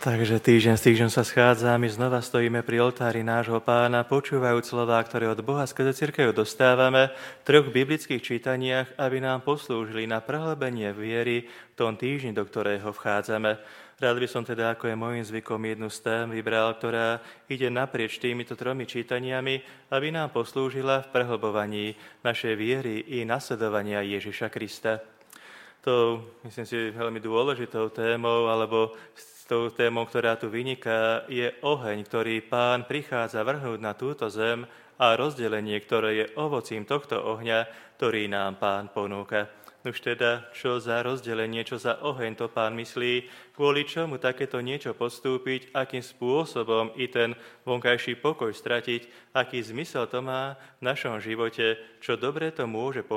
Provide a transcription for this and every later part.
Takže týždeň s týždňom sa schádzame, znova stojíme pri oltári nášho Pána, počúvajúc slová, ktoré od Boha skrze cirkev dostávame v 3 biblických čítaniach, aby nám poslúžili na prehlbenie viery v tom týždni, do ktorého vchádzame. Rád by som teda, ako je môjim zvykom, jednu z tém vybral, ktorá ide naprieč týmito 3 čítaniami, aby nám poslúžila v prehlbovaní našej viery i nasledovania Ježiša Krista. To, myslím si, veľmi dôležitou témou, alebo s tou témou, ktorá tu vyniká, je oheň, ktorý Pán prichádza vrhnúť na túto zem a rozdelenie, ktoré je ovocím tohto ohňa, ktorý nám Pán ponúka. Už teda, čo za rozdelenie, čo za oheň to Pán myslí, kvôli čomu takéto niečo podstúpiť, akým spôsobom i ten vonkajší pokoj stratiť, aký zmysel to má v našom živote, čo dobre to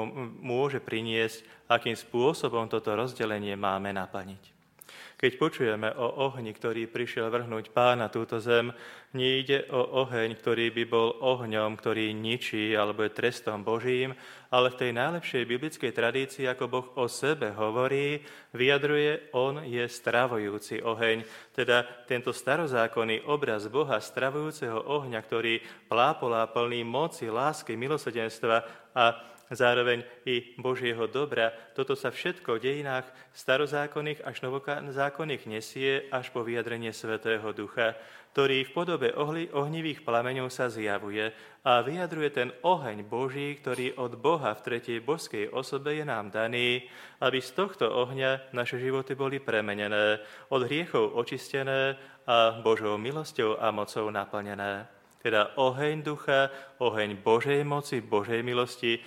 môže priniesť, akým spôsobom toto rozdelenie máme naplniť. Keď počujeme o ohni, ktorý prišiel vrhnúť Pán na túto zem, nejde o oheň, ktorý by bol ohňom, ktorý ničí alebo je trestom Božím, ale v tej najlepšej biblickej tradícii, ako Boh o sebe hovorí, vyjadruje, on je stravujúci oheň. Teda tento starozákonný obraz Boha stravujúceho ohňa, ktorý plápolá plný moci, lásky, milosrdenstva a zároveň i Božieho dobra. Toto sa všetko v dejinách starozákonných až novozákonných nesie až po vyjadrenie Svätého Ducha, ktorý v podobe ohnivých plameňov sa zjavuje a vyjadruje ten oheň Boží, ktorý od Boha v tretej božskej osobe je nám daný, aby z tohto ohňa naše životy boli premenené, od hriechov očistené a Božou milosťou a mocou naplnené. Teda oheň ducha, oheň Božej moci, Božej milosti,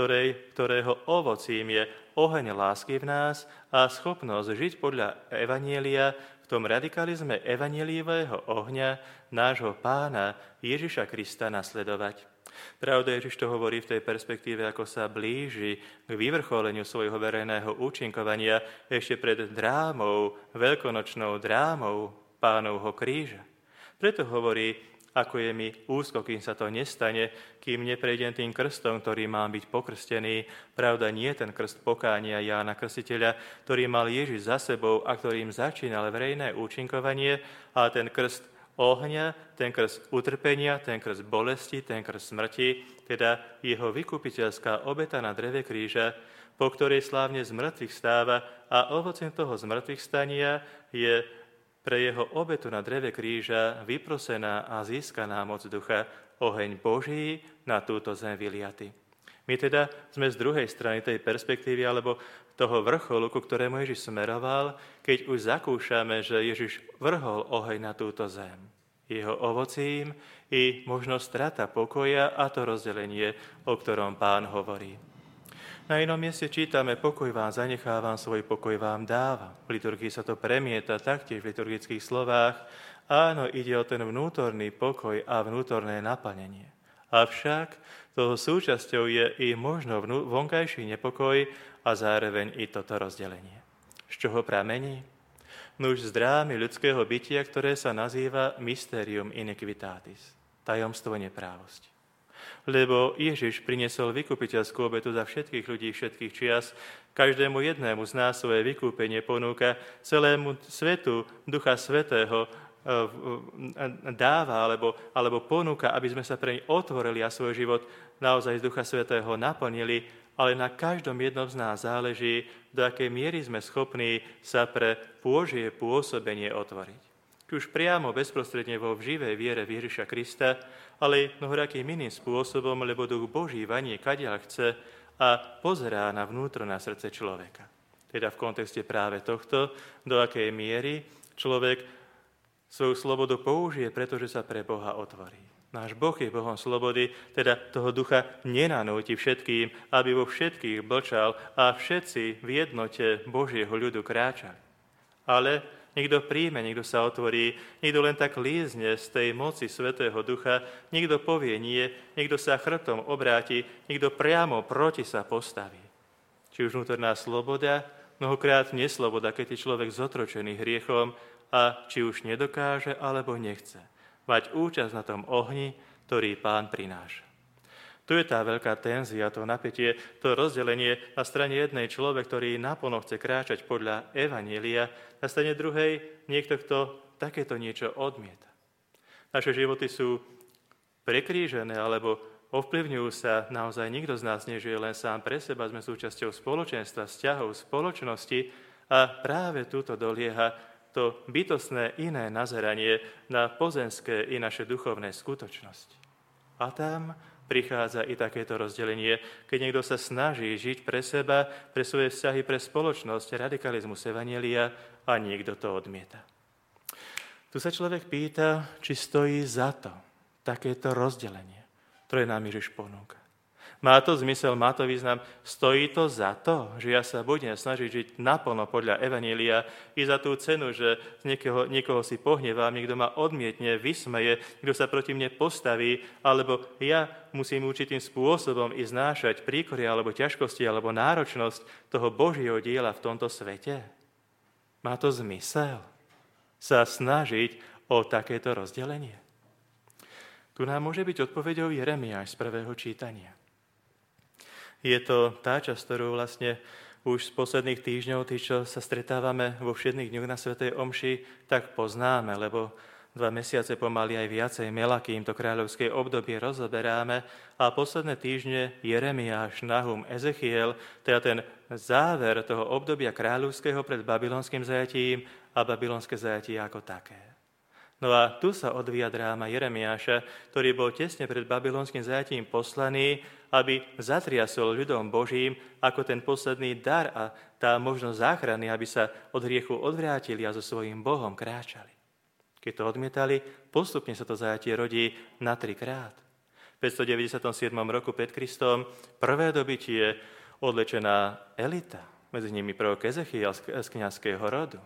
ktorého ovocím je oheň lásky v nás a schopnosť žiť podľa evanjelia v tom radikalizme evanjeliového ohňa nášho Pána Ježiša Krista nasledovať. Pravda, Ježiš to hovorí v tej perspektíve, ako sa blíži k vyvrcholeniu svojho verejného účinkovania ešte pred drámou, veľkonočnou drámou Pánovho kríža. Preto hovorí, ako je mi úzko, kým sa to nestane, kým neprejdem tým krstom, ktorý mám byť pokrstený. Pravda, nie ten krst pokánia Jána Krstiteľa, ktorý mal Ježiš za sebou a ktorým začínal verejné účinkovanie, a ten krst ohňa, ten krst utrpenia, ten krst bolesti, ten krst smrti, teda jeho vykupiteľská obeta na dreve kríža, po ktorej slávne z mŕtvych stáva, a ovocem toho zmrtvých stania je pre jeho obetu na dreve kríža vyprosená a získaná moc ducha, oheň Boží na túto zem vyliaty. My teda sme z druhej strany tej perspektívy, alebo toho vrcholu, ku ktorému Ježiš smeroval, keď už zakúšame, že Ježiš vrhol oheň na túto zem. Jeho ovocím i možno strata pokoja a to rozdelenie, o ktorom Pán hovorí. Na inom mieste čítame, pokoj vám zanechávam, svoj pokoj vám dávam. V liturgii sa to premieta taktiež v liturgických slovách. Áno, ide o ten vnútorný pokoj a vnútorné naplnenie. Avšak toho súčasťou je i možno vonkajší nepokoj a zároveň i toto rozdelenie. Z čoho pramení? Nuž z drámy ľudského bytia, ktoré sa nazýva mysterium iniquitatis, tajomstvo neprávosti. Lebo Ježiš priniesol vykupiteľskú obetu za všetkých ľudí všetkých čias, každému jednému z nás svoje vykúpenie ponúka, celému svetu Ducha Svätého dáva alebo ponúka, aby sme sa pre ne otvorili a svoj život naozaj z Ducha Svätého naplnili, ale na každom jednom z nás záleží, do akej miery sme schopní sa pre Božie pôsobenie otvoriť. Či už priamo, bezprostredne vo živej viere v Ježiša Krista, ale mnohorakým iným spôsobom, lebo Duch Boží vanie kadiaľ chce a pozerá na vnútro, na srdce človeka. Teda v kontexte práve tohto, do akej miery človek svoju slobodu použije, pretože sa pre Boha otvorí. Náš Boh je Bohom slobody, teda toho ducha nenanúti všetkým, aby vo všetkých blčal a všetci v jednote Božieho ľudu kráčali. Ale niekto príjme, niekto sa otvorí, niekto len tak lízne z tej moci Svätého Ducha, niekto povie nie, niekto sa chrbtom obráti, niekto priamo proti sa postaví. Či už vnútorná sloboda, mnohokrát nesloboda, keď je človek zotročený hriechom a či už nedokáže alebo nechce mať účasť na tom ohni, ktorý Pán prináša. Tu je tá veľká tenzia, to napätie, to rozdelenie. Na strane jednej človek, ktorý naplno chce kráčať podľa evanjelia, na strane druhej niekto, kto takéto niečo odmieta. Naše životy sú prekrížené, alebo ovplyvňujú sa, naozaj nikto z nás nežije len sám pre seba, sme súčasťou spoločenstva, vzťahov, spoločnosti a práve túto dolieha to bytostné iné nazeranie na pozemské i naše duchovné skutočnosti. A tam prichádza i takéto rozdelenie, keď niekto sa snaží žiť pre seba, pre svoje vzťahy, pre spoločnosť, radikalizmus evanjelia a niekto to odmieta. Tu sa človek pýta, či stojí za to takéto rozdelenie, ktoré nám Ježiš ponúka. Má to zmysel, má to význam, stojí to za to, že ja sa budem snažiť žiť naplno podľa evanjelia i za tú cenu, že niekoho si pohnevám, niekto ma odmietne, vysmeje, kto sa proti mne postaví, alebo ja musím určitým spôsobom i znášať príkory alebo ťažkosti alebo náročnosť toho Božieho diela v tomto svete. Má to zmysel sa snažiť o takéto rozdelenie? Tu nám môže byť odpoveďou Jeremiáš z prvého čítania. Je to tá časť, ktorú vlastne už z posledných týždňov, tí, čo sa stretávame vo všedných dňoch na svätej omši, tak poznáme, lebo 2 mesiace pomaly aj viacej kým to kráľovské obdobie rozoberáme a posledné týždne Jeremiáš, Nahum, Ezechiel, teda ten záver toho obdobia kráľovského pred babylonským zajatím a babylonské zajatie ako také. No a tu sa odvíja dráma Jeremiáša, ktorý bol tesne pred babylonským zajatím poslaný, aby zatriasol ľudom Božím ako ten posledný dar a tá možnosť záchrany, aby sa od hriechu odvrátili a so svojím Bohom kráčali. Keď to odmietali, postupne sa to zajatie rodí na 3-krát. V 597 roku pred Kristom prvé dobytie odlečená elita, medzi nimi prorok Ezechiel z kňazského rodu.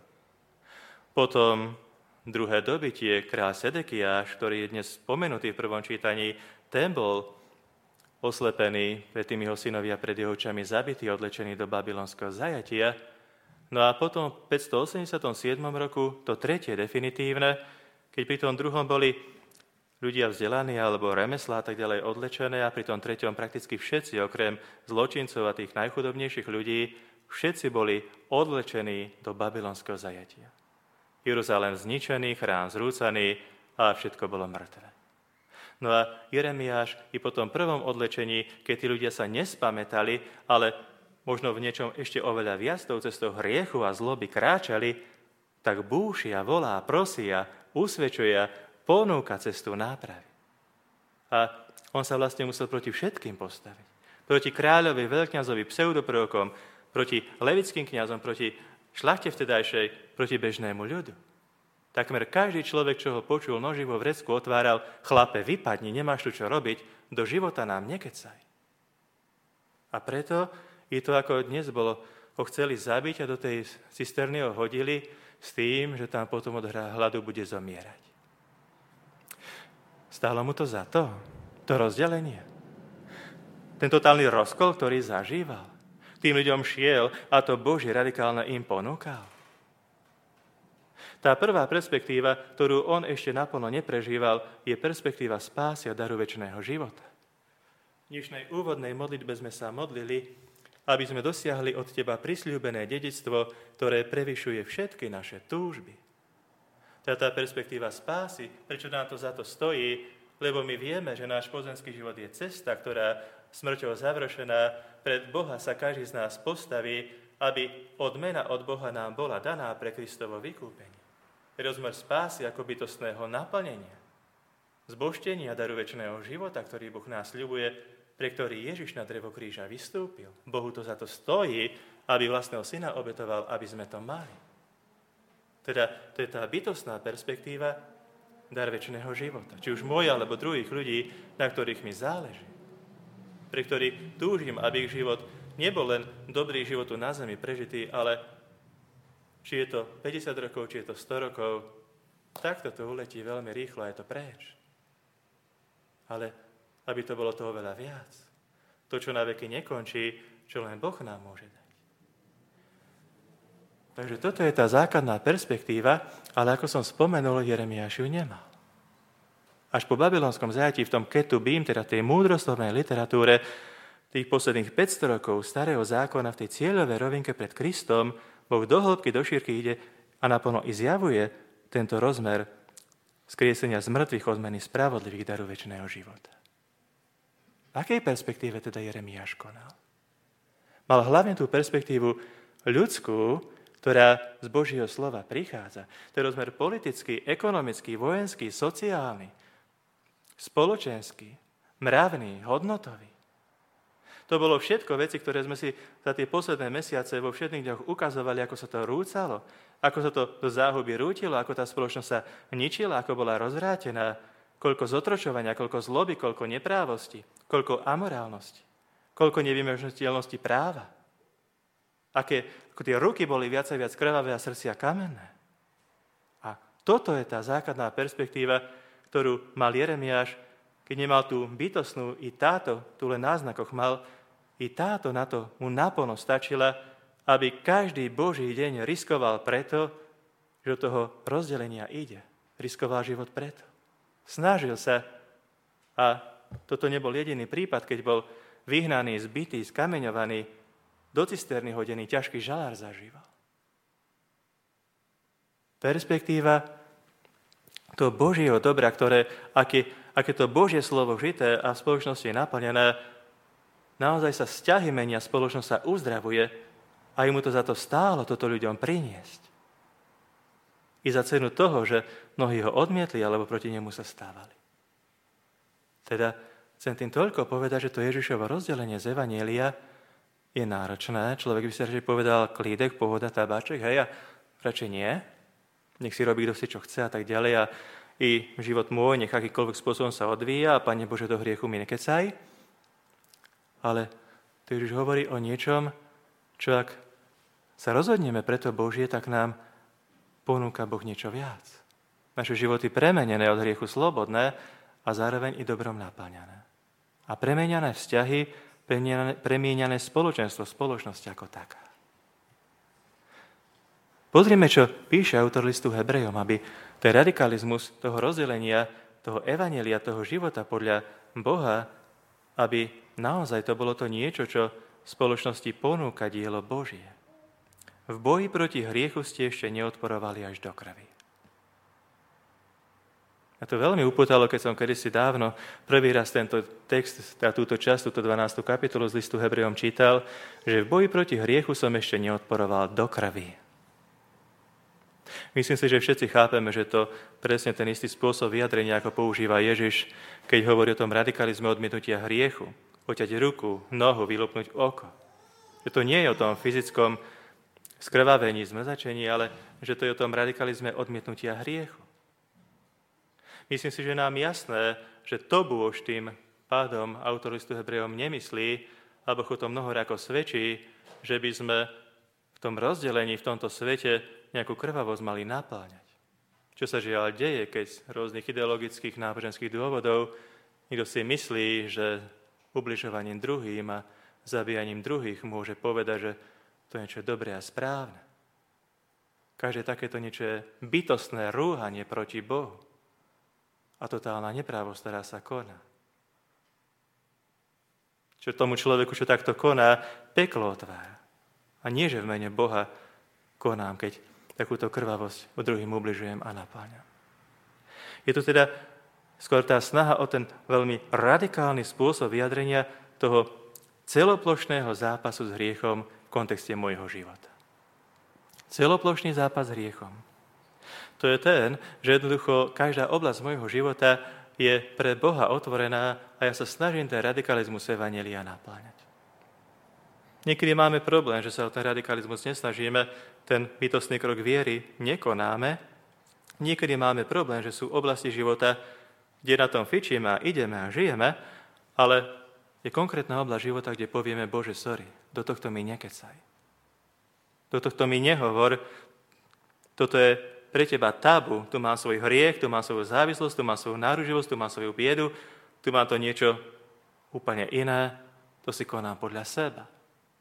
Potom druhé dobytie, kráľ Sedekiáš, ktorý je dnes spomenutý v prvom čítaní, ten bol oslepený, predtým jeho synovia pred jeho očami zabitý, odlečený do babylonského zajatia. No a potom v 587 roku to tretie definitívne, keď pri tom druhom boli ľudia vzdelaní alebo remeslá a tak ďalej odlečené a pri tom treťom prakticky všetci, okrem zločincov a tých najchudobnejších ľudí, všetci boli odlečení do babylonského zajatia. Jeruzalém zničený, chrám zrúcaný a všetko bolo mŕtve. No a Jeremiáš i po tom prvom odlečení, keď tí ľudia sa nespamätali, ale možno v niečom ešte oveľa viac tou cestou hriechu a zloby kráčali, tak búšia, volá, prosia, usvedčuje, ponúka cestu nápravy. A on sa vlastne musel proti všetkým postaviť. Proti kráľovi, veľkňazovi, pseudoprorokom, proti levickým kňazom, proti šlachte vtedajšej, proti bežnému ľudu. Takmer každý človek, čo ho počul, noživo v vrecku otváral, chlape, vypadni, nemáš tu čo robiť, do života nám nekecaj. A preto je to, ako dnes bolo, ho chceli zabiť a do tej cisterny ho hodili s tým, že tam potom od hladu bude zomierať. Stálo mu to za to rozdelenie. Ten totálny rozkol, ktorý zažíval. Tým ľuďom šiel a to Božie radikálne im ponúkal. Tá prvá perspektíva, ktorú on ešte naplno neprežíval, je perspektíva spásy a daru večného života. V dnešnej úvodnej modlitbe sme sa modlili, aby sme dosiahli od teba prisľúbené dedičstvo, ktoré prevyšuje všetky naše túžby. Tá perspektíva spásy, prečo nám to za to stojí, lebo my vieme, že náš pozemský život je cesta, ktorá smrťou završená, pred Boha sa každý z nás postaví, aby odmena od Boha nám bola daná pre Kristovo vykúpenie. Rozmer spásy ako bytostného naplnenia, zbožtenia daru večného života, ktorý Boh nás sľubuje, pre ktorý Ježiš na drevo kríža vystúpil. Bohu to za to stojí, aby vlastného syna obetoval, aby sme to mali. Teda to je tá bytostná perspektíva, dar večného života. Či už moja, alebo druhých ľudí, na ktorých mi záleží. Pre ktorých túžim, aby ich život nebol len dobrý životu na zemi prežitý, ale či je to 50 rokov, či je to 100 rokov, takto to uletí veľmi rýchlo a je to preč. Ale aby to bolo toho veľa viac. To, čo na veky nekončí, čo len Boh nám môže dať. Takže toto je tá základná perspektíva, ale ako som spomenul, Jeremiáš ju nemal. Až po babylonskom zajatí v tom Ketubím, teda tej múdroslovnej literatúre, tých posledných 500 rokov starého zákona v tej cieľovej rovinke pred Kristom, Boh do hĺbky, do šírky ide a naplno i zjavuje tento rozmer skriesenia z mŕtvych odmeny spravodlivých daru večného života. V akej perspektíve teda Jeremiáš konal? Mal hlavne tú perspektívu ľudskú, ktorá z Božieho slova prichádza. To je rozmer politický, ekonomický, vojenský, sociálny, spoločenský, mravný, hodnotový. To bolo všetko veci, ktoré sme si za tie posledné mesiace vo všetných dňoch ukazovali, ako sa to rúcalo, ako sa to do záhuby rútilo, ako tá spoločnosť sa ničila, ako bola rozvrátená, koľko zotročovania, koľko zloby, koľko neprávosti, koľko amorálnosti, koľko nevymožiteľnosti práva. Ako tie ruky boli viac a viac krvavé a srdcia kamenné. A toto je tá základná perspektíva, ktorú mal Jeremiáš, keď nemal tú bytostnú, i táto, tu len náznakoch mal, i táto na to mu naplno stačila, aby každý Boží deň riskoval preto, že do toho rozdelenia ide. Riskoval život preto. Snažil sa, a toto nebol jediný prípad, keď bol vyhnaný, zbitý, skameňovaný, do cisterny hodený, ťažký žalár zažíval. Perspektíva toho Božieho dobra, ktoré, aké to Božie slovo žité a v spoločnosti je naplnené, naozaj sa vzťahy menia, spoločnosť sa uzdravuje a mu to za to stálo toto ľuďom priniesť. I za cenu toho, že mnohí ho odmietli alebo proti nemu sa stávali. Teda chcem tým toľko povedať, že to Ježišovo rozdelenie z Evanjelia je náročné. Človek by si radšej povedal klídek, pohoda, tabáček, hej, a radšej nie. Nech si robí kto si čo chce a tak ďalej a i život môj nech akýkoľvek spôsobom sa odvíja a Pane Bože, do hriechu mi nekecaj. Ale tu Ježiš hovorí o niečom, čo ak sa rozhodneme pre to Božie, tak nám ponúka Boh niečo viac. Naše životy premenené od hriechu slobodné a zároveň i dobrom naplňané. A premeniané vzťahy, premieňané spoločenstvo, spoločnosť ako taká. Pozrime, čo píše autor listu Hebrejom, aby ten radikalizmus toho rozdelenia, toho evanjelia, toho života podľa Boha, aby naozaj to bolo to niečo, čo v spoločnosti ponúka dielo Božie. V boji proti hriechu ste ešte neodporovali až do krvi. A to veľmi upútalo, keď som kedysi dávno prvý raz tento text, túto časť, túto 12. kapitolu z listu Hebrejom čítal, že v boji proti hriechu som ešte neodporoval do krvi. Myslím si, že všetci chápeme, že to presne ten istý spôsob vyjadrenia, ako používa Ježiš, keď hovorí o tom radikalizme odmietnutia hriechu. Oťať ruku, nohu, vylúpnuť oko. Že to nie je o tom fyzickom skrvavení, zmrzačení, ale že to je o tom radikalizme odmietnutia hriechu. Myslím si, že nám jasné, že to už tým pádom autor listu Hebrejom nemyslí, alebo to mnohoráko svedčí, že by sme v tom rozdelení v tomto svete nejakú krvavosť mali napáňať. Čo sa žiaľ deje, keď z rôznych ideologických náboženských dôvodov niekto si myslí, že ubližovaním druhým a zabíjaním druhých môže povedať, že to je niečo dobré a správne. Každé takéto niečo je bytostné rúhanie proti Bohu. A totálna neprávosť, ktorá sa koná. Čo tomu človeku, čo takto koná, peklo otvára. A nie, že v mene Boha konám, keď takúto krvavosť od druhým ubližujem a napáňam. Je to teda skôr tá snaha o ten veľmi radikálny spôsob vyjadrenia toho celoplošného zápasu s hriechom v kontexte môjho života. Celoplošný zápas s hriechom. To je ten, že jednoducho každá oblasť môjho života je pre Boha otvorená a ja sa snažím ten radikalizmus evanjelia napláňať. Niekedy máme problém, že sa o ten radikalizmus nesnažíme, ten bytostný krok viery nekonáme. Niekedy máme problém, že sú oblasti života, kde na tom fičíme a ideme a žijeme, ale je konkrétna oblasť života, kde povieme, Bože, sorry, do tohto mi nekecaj. Do tohto mi nehovor, toto je pre teba tabu, tu mám svoj hriech, tu mám svoju závislosť, tu mám svoju náruživosť, tu mám svoju biedu, tu mám to niečo úplne iné, to si konám podľa seba.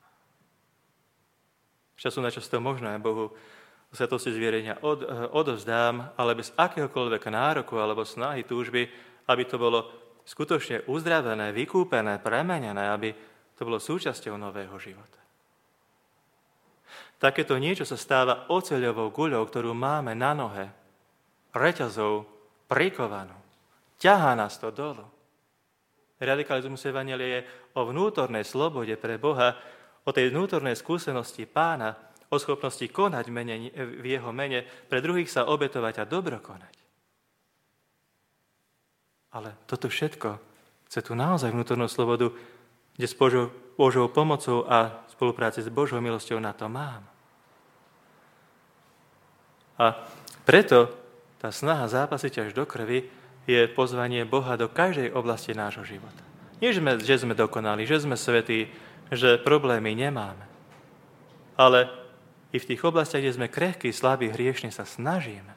Času na čas to možno aj Bohu v svetosti zvierenia odovzdám, ale bez akéhokoľvek nároku alebo snahy, túžby, aby to bolo skutočne uzdravené, vykúpené, premenené, aby to bolo súčasťou nového života. Takéto niečo sa stáva oceľovou guľou, ktorú máme na nohe, reťazov prikovanú. Ťahá nás to dolu. Radikalizmus evanjelia je o vnútornej slobode pre Boha, o tej vnútornej skúsenosti Pána, o schopnosti konať v jeho mene, pre druhých sa obetovať a dobro konať. Ale toto všetko chce tu naozaj vnútornú slobodu, kde s Božou pomocou a spolupráci s Božou milosťou na to mám. A preto tá snaha zápasiť až do krvi je pozvanie Boha do každej oblasti nášho života. Nie, že sme dokonali, že sme svätí, že problémy nemáme. Ale i v tých oblastiach, kde sme krehkí, slabí, hriešni, sa snažíme.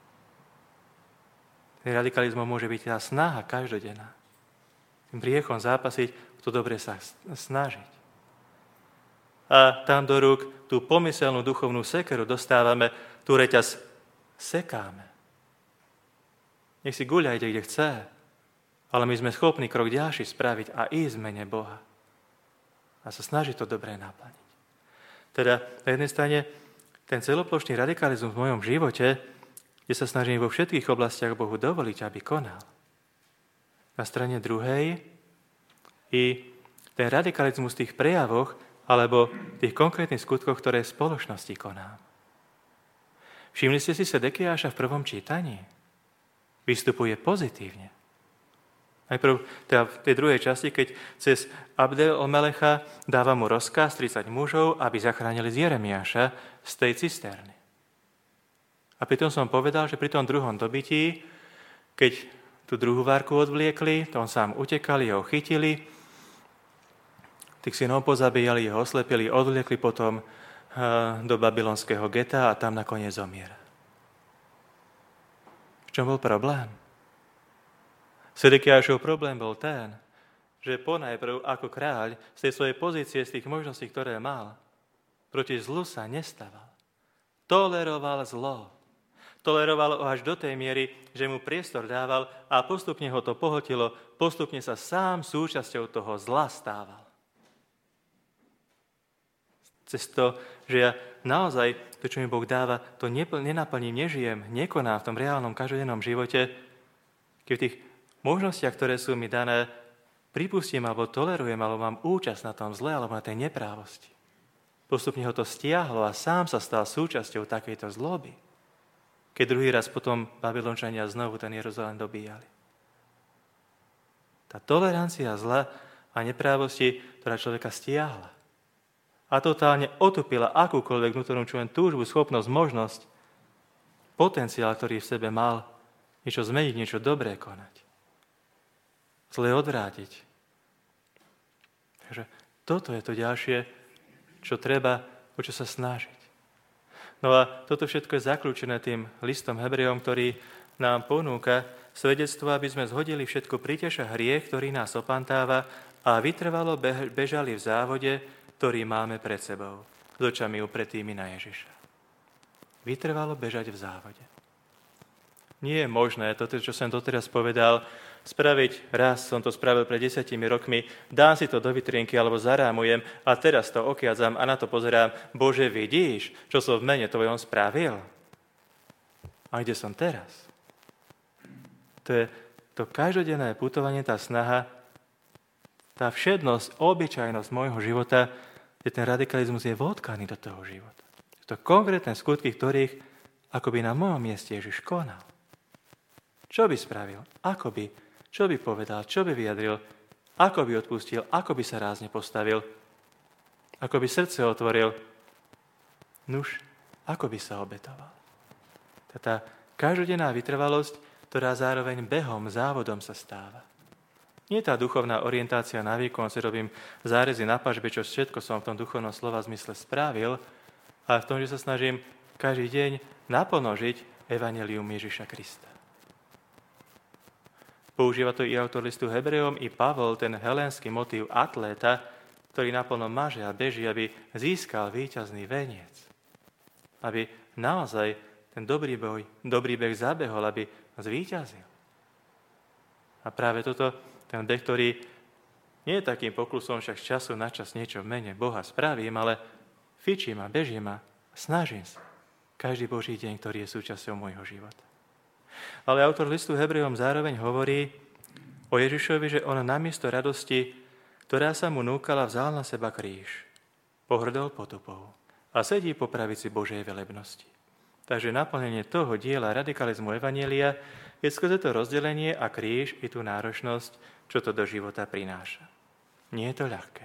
Ten radikalizmus môže byť tá snaha každodenná. Tým hriechom zápasiť, to dobre sa snažiť. A tam do rúk tú pomyselnú duchovnú sekeru dostávame, tú reťaz sekáme. Nech si guľajte, kde chce, ale my sme schopní krok ďalší spraviť a ísť v mene Boha. A sa snažiť to dobre naplniť. Teda na jednej strane ten celoplošný radikalizmus v mojom živote, kde sa snažím vo všetkých oblastiach Bohu dovoliť, aby konal. Na strane druhej i ten radikalizmus v tých prejavoch alebo v tých konkrétnych skutkoch, ktoré v spoločnosti konám. Všimli ste si Sedekiáša v prvom čítaní? Vystupuje pozitívne. Najprv teda v tej druhej časti, keď cez Abdel-Melecha dáva mu rozkaz 30 mužov, aby zachránili z Jeremiáša z tej cisterny. A pritom som povedal, že pri tom druhom dobití, keď tú druhú várku odvliekli, to on sám utekal, jeho chytili, tých synov pozabíjali, jeho oslepili, odvliekli potom do babylonského geta a tam nakoniec zomiera. V čom bol problém? Sedekiášov problém bol ten, že ponajprv ako kráľ z tej svojej pozície, z tých možností, ktoré mal, proti zlu sa nestával. Toleroval zlo. Toleroval ho až do tej miery, že mu priestor dával a postupne ho to pohltilo, postupne sa sám súčasťou toho zla stával. Cez to, že ja naozaj to, čo mi Boh dáva, to nenaplním, nežijem, nekonám v tom reálnom každodennom živote, keď v tých možnostiach, ktoré sú mi dané, pripustím alebo tolerujem, alebo mám účasť na tom zle, alebo na tej neprávosti. Postupne ho to stiahlo a sám sa stal súčasťou takejto zloby. Keď druhý raz potom Babylončania znovu ten Jeruzalém dobíjali. Tá tolerancia zla a neprávosti, ktorá človeka stiahla a totálne otupila akúkoľvek vnútornú túžbu, schopnosť, možnosť, potenciál, ktorý v sebe mal, niečo zmeniť, niečo dobré konať. Zle odvrátiť. Takže toto je to ďalšie, čo treba, o čo sa snažiť. No a toto všetko je zaklúčené tým listom Hebrejom, ktorý nám ponúka svedectvo, aby sme zhodili všetko príťaž a hriech, ktorý nás opantáva a vytrvalo bežali v závode, ktorý máme pred sebou, s očami upretými na Ježiša. Vytrvalo bežať v závode. Nie je možné toto, čo som doteraz povedal, spraviť raz, som to spravil pred 10 rokmi, dám si to do vitrienky alebo zarámujem a teraz to okiadzam a na to pozerám, Bože, vidíš, čo som v mene tvojom spravil? A kde som teraz? To je to každodenné putovanie, tá snaha, tá všednosť, obyčajnosť môjho života, kde ten radikalizmus je vodkaný do toho života. To konkrétne skutky, ktorých akoby na mojom mieste Ježiš konal. Čo by spravil? Ako by? Čo by povedal? Čo by vyjadril? Ako by odpustil? Ako by sa rázne postavil? Ako by srdce otvoril? Nuž, ako by sa obetoval? Tá každodenná vytrvalosť, ktorá zároveň behom, závodom sa stáva. Nie tá duchovná orientácia na výkon, si robím zárezy na pažbe, čo všetko som v tom duchovnom slova zmysle spravil, ale v tom, že sa snažím každý deň naplno žiť evanjelium Ježiša Krista. Používa to i autor listu Hebrejom, i Pavol, ten helénsky motív atléta, ktorý naplno maže a beží, aby získal víťazný veniec. Aby naozaj ten dobrý beh zabehol, aby zvíťazil. A práve toto, ten beh, ktorý nie je takým poklusom, však z času na čas niečo v mene Boha spravím, ale fičím a bežím a snažím sa. Každý Boží deň, ktorý je súčasťou môjho života. Ale autor listu Hebrejom zároveň hovorí o Ježišovi, že on namiesto radosti, ktorá sa mu núkala, vzal na seba kríž, pohrdol potupou a sedí po pravici Božej velebnosti. Takže naplnenie toho diela radikalizmu evanjelia je skrze to rozdelenie a kríž i tú náročnosť, čo to do života prináša. Nie je to ľahké.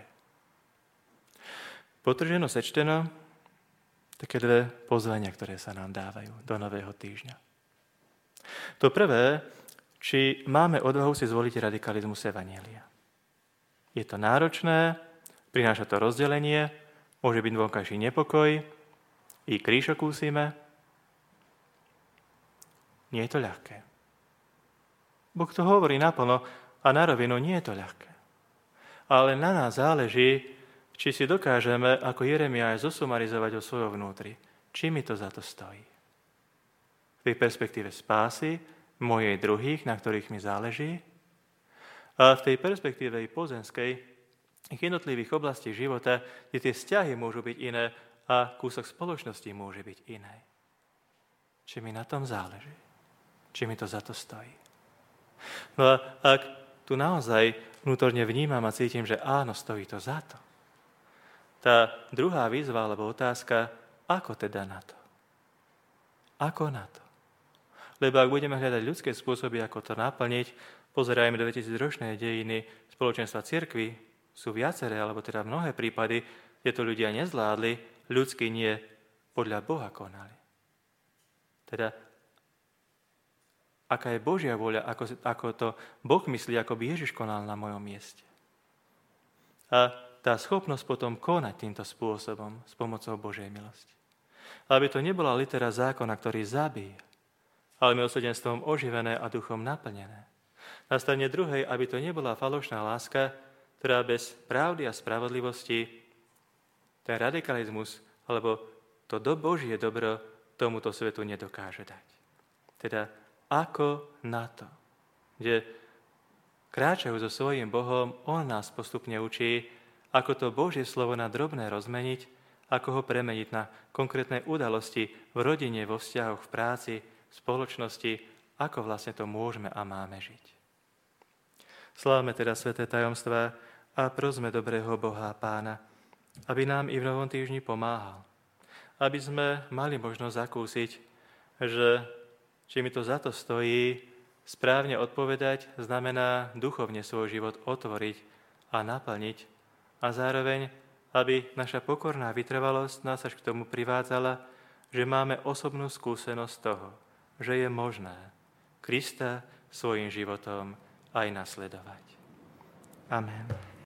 Potrženo sečteno, také dve pozvania, ktoré sa nám dávajú do nového týždňa. To prvé, či máme odvahu si zvoliť radikalizmus evanjelia. Je to náročné, prináša to rozdelenie, môže byť vonkajší nepokoj, i kríž okúsime. Nie je to ľahké. Boh to hovorí naplno a na rovinu, nie je to ľahké. Ale na nás záleží, či si dokážeme, ako Jeremiáš, zosumarizovať o svojom vnútri. Či mi to za to stojí. V tej perspektíve spásy, mojej druhých, na ktorých mi záleží, a v tej perspektíve i pozemskej, ich jednotlivých oblastí života, kde tie vzťahy môžu byť iné a kúsok spoločnosti môže byť iné. Či mi na tom záleží. Či mi to za to stojí. No a ak tu naozaj vnútorne vnímam a cítim, že áno, stojí to za to, tá druhá výzva alebo otázka, ako teda na to? Ako na to? Lebo ak budeme hľadať ľudské spôsoby, ako to naplniť, pozerajme 2000-ročné dejiny spoločenstva cirkvi, sú viaceré, alebo teda mnohé prípady, kde to ľudia nezvládli, ľudsky nie podľa Boha konali. Teda, aká je Božia vôľa, ako to Boh myslí, ako by Ježiš konal na mojom mieste. A tá schopnosť potom konať týmto spôsobom s pomocou Božej milosti. Aby to nebola litera zákona, ktorý zabíja, ale milosrdenstvom oživené a duchom naplnené. Na strane druhej, aby to nebola falošná láska, ktorá bez pravdy a spravodlivosti ten radikalizmus alebo to Božie dobro tomuto svetu nedokáže dať. Teda ako na to, kde kráčajú so svojím Bohom, on nás postupne učí, ako to Božie slovo na drobné rozmeniť, ako ho premeniť na konkrétne udalosti v rodine, vo vzťahoch, v práci, v spoločnosti, ako vlastne to môžeme a máme žiť. Slávme teda sväté tajomstvá a prosme dobrého Boha a Pána, aby nám i v novom týždni pomáhal. Aby sme mali možnosť zakúsiť, že či mi to za to stojí, správne odpovedať znamená duchovne svoj život otvoriť a naplniť a zároveň, aby naša pokorná vytrvalosť nás až k tomu privádzala, že máme osobnú skúsenosť toho, že je možné Krista svojim životom aj nasledovať. Amen.